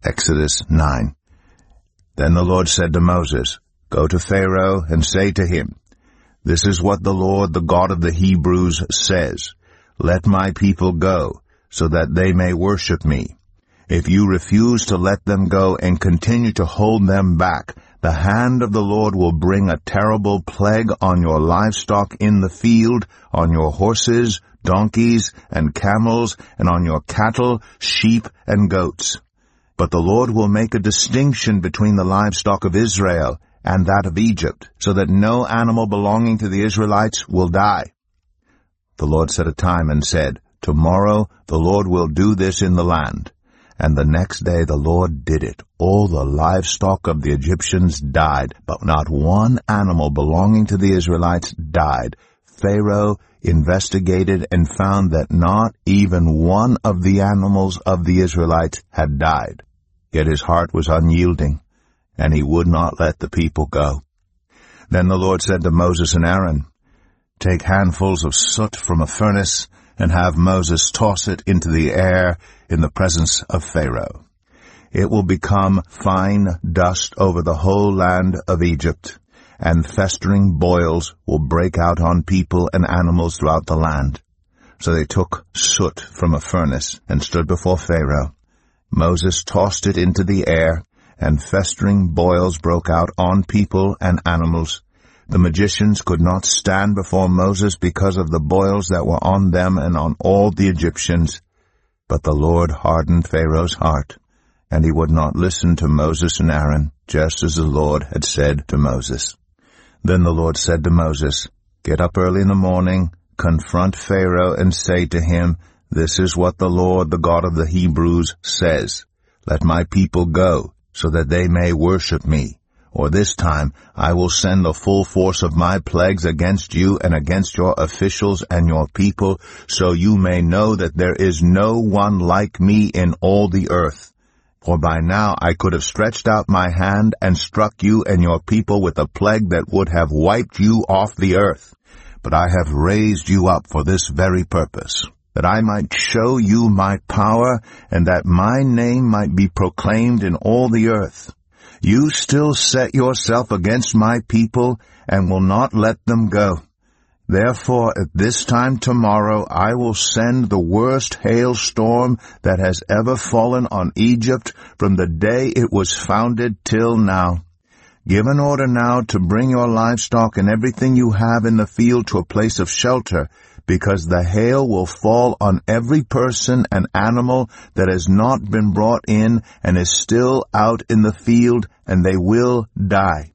Exodus 9. Then the Lord said to Moses, Go to Pharaoh and say to him, This is what the Lord, the God of the Hebrews, says, Let my people go, so that they may worship me. If you refuse to let them go and continue to hold them back, the hand of the Lord will bring a terrible plague on your livestock in the field, on your horses, donkeys, and camels, and on your cattle, sheep, and goats. But the Lord will make a distinction between the livestock of Israel and that of Egypt, so that no animal belonging to the Israelites will die. The Lord set a time and said, Tomorrow the Lord will do this in the land. And the next day the Lord did it. All the livestock of the Egyptians died, but not one animal belonging to the Israelites died. Pharaoh investigated and found that not even one of the animals of the Israelites had died. Yet his heart was unyielding, and he would not let the people go. Then the Lord said to Moses and Aaron, Take handfuls of soot from a furnace, and have Moses toss it into the air in the presence of Pharaoh. It will become fine dust over the whole land of Egypt, and festering boils will break out on people and animals throughout the land. So they took soot from a furnace and stood before Pharaoh. Moses tossed it into the air, and festering boils broke out on people and animals. The magicians could not stand before Moses because of the boils that were on them and on all the Egyptians. But the Lord hardened Pharaoh's heart, and he would not listen to Moses and Aaron, just as the Lord had said to Moses. Then the Lord said to Moses, Get up early in the morning, confront Pharaoh, and say to him, This is what the Lord, the God of the Hebrews, says. Let my people go, so that they may worship me. Or this time I will send the full force of my plagues against you and against your officials and your people, so you may know that there is no one like me in all the earth. For by now I could have stretched out my hand and struck you and your people with a plague that would have wiped you off the earth. But I have raised you up for this very purpose, that I might show you my power, and that my name might be proclaimed in all the earth. You still set yourself against my people, and will not let them go. Therefore, at this time tomorrow, I will send the worst hailstorm that has ever fallen on Egypt from the day it was founded till now. Give an order now to bring your livestock and everything you have in the field to a place of shelter, because the hail will fall on every person and animal that has not been brought in and is still out in the field, and they will die.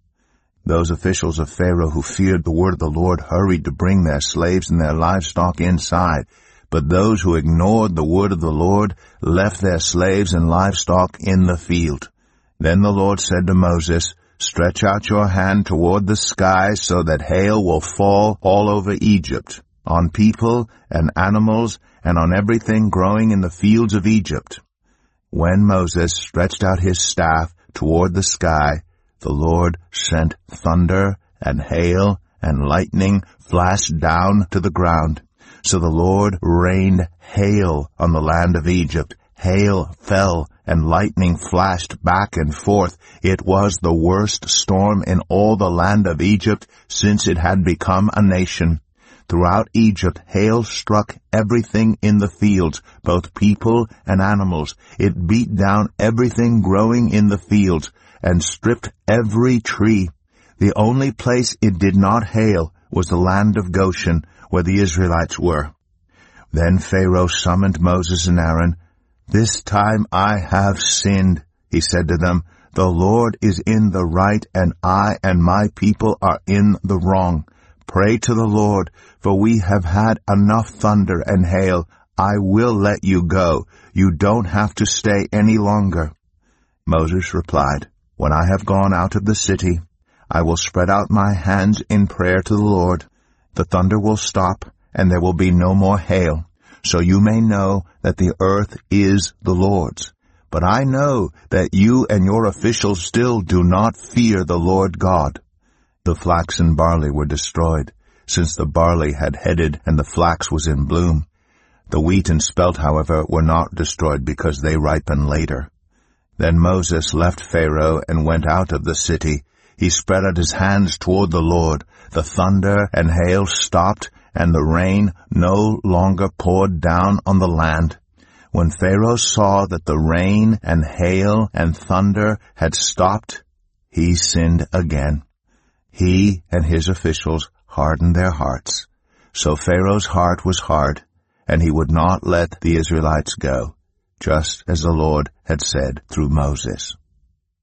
Those officials of Pharaoh who feared the word of the Lord hurried to bring their slaves and their livestock inside, but those who ignored the word of the Lord left their slaves and livestock in the field. Then the Lord said to Moses, Stretch out your hand toward the sky so that hail will fall all over Egypt, on people and animals, and on everything growing in the fields of Egypt. When Moses stretched out his staff toward the sky, the Lord sent thunder and hail and lightning flashed down to the ground. So the Lord rained hail on the land of Egypt. Hail fell and lightning flashed back and forth. It was the worst storm in all the land of Egypt since it had become a nation. Throughout Egypt, hail struck everything in the fields, both people and animals. It beat down everything growing in the fields and stripped every tree. The only place it did not hail was the land of Goshen, where the Israelites were. Then Pharaoh summoned Moses and Aaron. This time I have sinned, he said to them. The Lord is in the right, and I and my people are in the wrong. Pray to the Lord, for we have had enough thunder and hail. I will let you go. You don't have to stay any longer. Moses replied, When I have gone out of the city, I will spread out my hands in prayer to the Lord. The thunder will stop, and there will be no more hail, so you may know that the earth is the Lord's. But I know that you and your officials still do not fear the Lord God. The flax and barley were destroyed, since the barley had headed and the flax was in bloom. The wheat and spelt, however, were not destroyed because they ripen later. Then Moses left Pharaoh and went out of the city. He spread out his hands toward the Lord. The thunder and hail stopped, and the rain no longer poured down on the land. When Pharaoh saw that the rain and hail and thunder had stopped, he sinned again. He and his officials hardened their hearts. So Pharaoh's heart was hard, and he would not let the Israelites go, just as the Lord had said through Moses.